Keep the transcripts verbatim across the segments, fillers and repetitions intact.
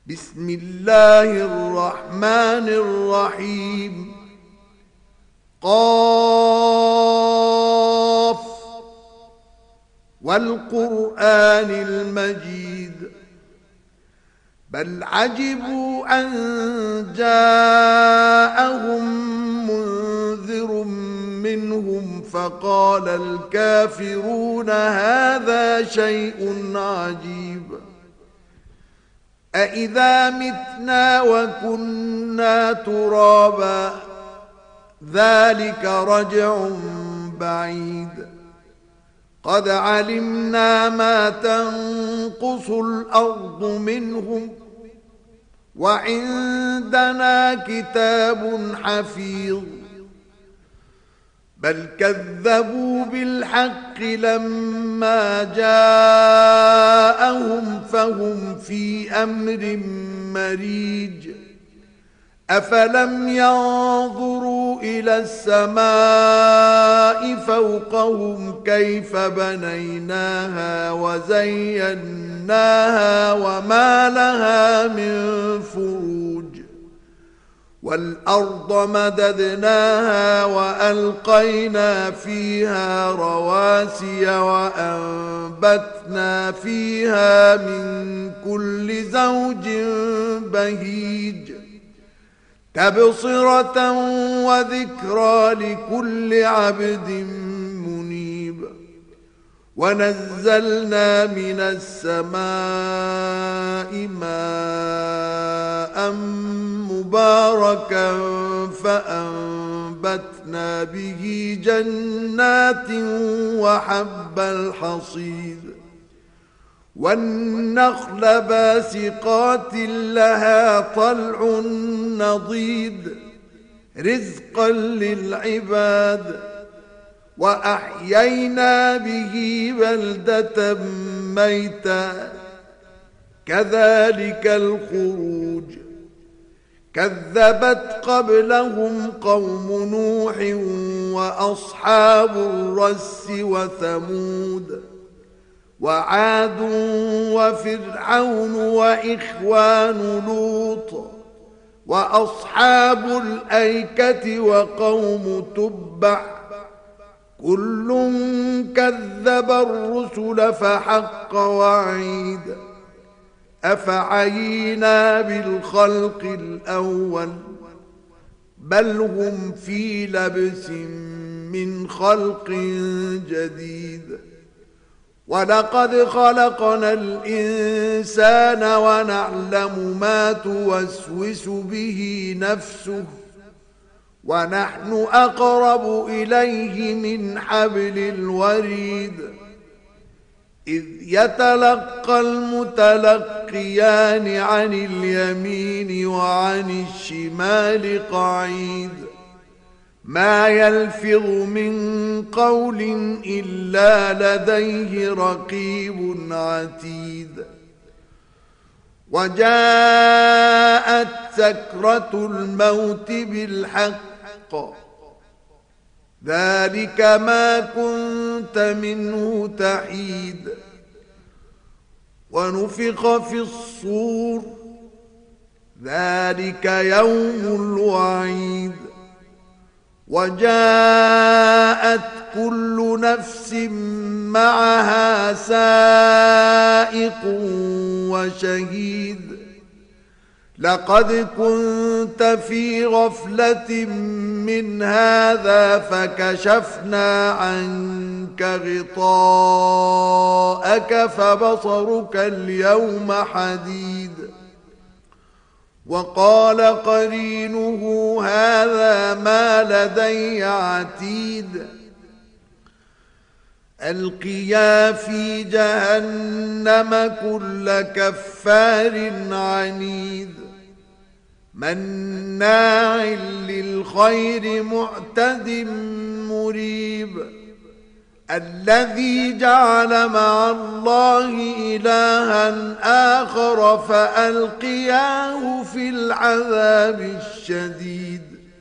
بسم الله الرحمن الرحيم. قاف والقرآن المجيد بل عجبوا أن جاءهم منذر منهم فقال الكافرون هذا شيء عجيب أإذا متنا وكنا ترابا ذلك رجع بعيد قد علمنا ما تنقص الأرض منهم وعندنا كتاب حفيظ بل كذبوا بالحق لما جاءهم فهم في أمر مريج أفلم ينظروا إلى السماء فوقهم كيف بنيناها وزيناها وما لها من فروج والأرض مددناها وألقينا فيها رواسي وأنبتنا فيها من كل زوج بهيج تبصرة وذكرى لكل عبد منيب ونزلنا من السماء ماء مباركا فأنبتنا به جنات وحب الحصيد والنخل باسقات لها طلع نضيد رزقا للعباد وأحيينا به بلدة ميتا كذلك الخروج كذبت قبلهم قوم نوح وأصحاب الرس وثمود وعاد وفرعون وإخوان لوط وأصحاب الأيكة وقوم تبع كل كذب الرسل فحق وعيد أفعينا بالخلق الأول بل هم في لبس من خلق جديد ولقد خلقنا الإنسان ونعلم ما توسوس به نفسه ونحن أقرب إليه من حبل الوريد إذ يتلقى المتلقيان عن اليمين وعن الشمال قعيد ما يلفظ من قول إلا لديه رقيب عتيد وجاءت سكرة الموت بالحق ذلك ما كنت منه تحيد ونفخ في الصور ذلك يوم الوعيد وجاءت كل نفس معها سائق وشهيد لقد كنت في غفلة من هذا فكشفنا عنك غطاءك فبصرك اليوم حديد وقال قرينه هذا ما لدي عتيد ألقيا في جهنم كل كفار عنيد مناع للخير معتد مريب الذي جعل مع الله إلها آخر فألقياه في العذاب الشديد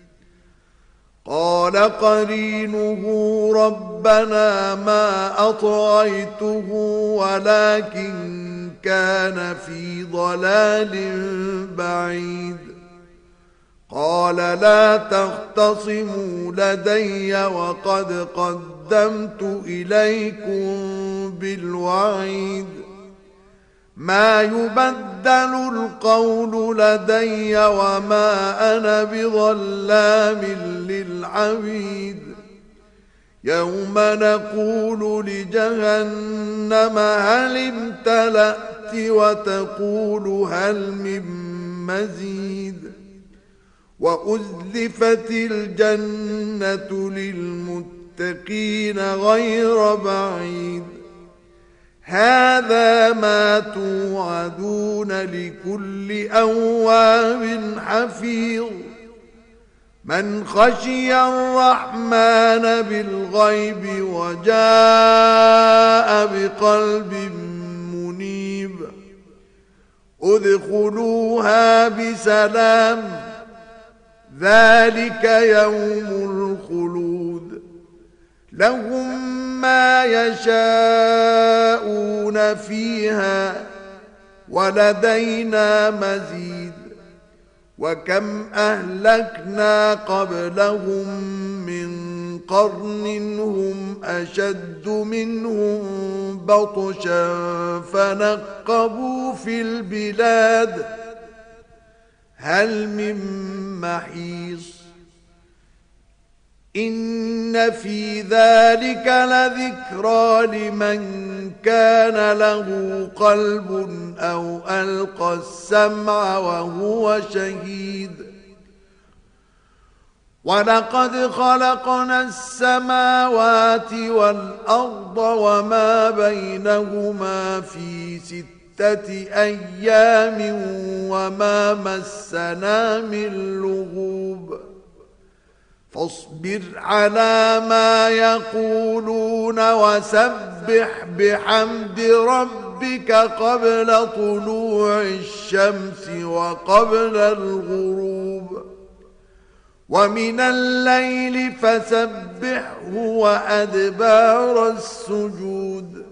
قال قرينه ربنا ما أطغيته ولكن كان في ضلال بعيد قال لا تختصموا لدي وقد قدمت إليكم بالوعيد ما يبدل القول لدي وما أنا بظلام للعبيد يوم نقول لجهنم هل امتلأت وتقول هل من مزيد وأزلفت الجنة للمتقين غير بعيد هذا ما توعدون لكل أواب حفيظ من خشي الرحمن بالغيب وجاء بقلب منيب ادخلوها بسلام ذلك يوم الخلود لهم ما يشاءون فيها ولدينا مزيد وكم أهلكنا قبلهم من قرن هم أشد منهم بطشا فنقبوا في البلاد هل من محيص إن في ذلك لذكرى لمن كان له قلب أو ألقى السمع وهو شهيد ولقد خلقنا السماوات والأرض وما بينهما في ستة أيام وما مسنا من لغوب فاصبر على ما يقولون وسبح بحمد ربك قبل طلوع الشمس وقبل الغروب ومن الليل فسبحه وأدبار السجود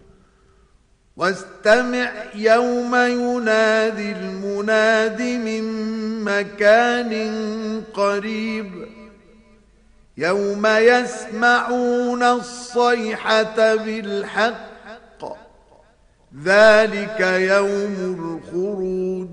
واستمع يوم ينادي المناد من مكان قريب يوم يسمعون الصيحة بالحق ذلك يوم الخروج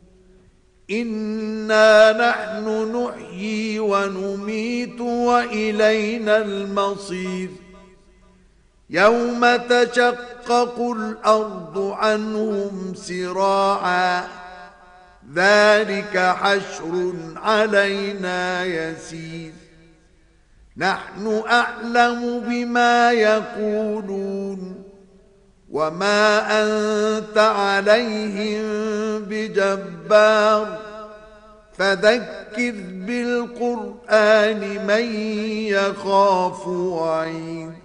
إنا نحن نحيي ونميت وإلينا المصير يوم تشقق الأرض عنهم سراعا ذلك حشر علينا يسير نحن أعلم بما يقولون وما أنت عليهم بجبار فذكر بالقرآن من يخاف وعيد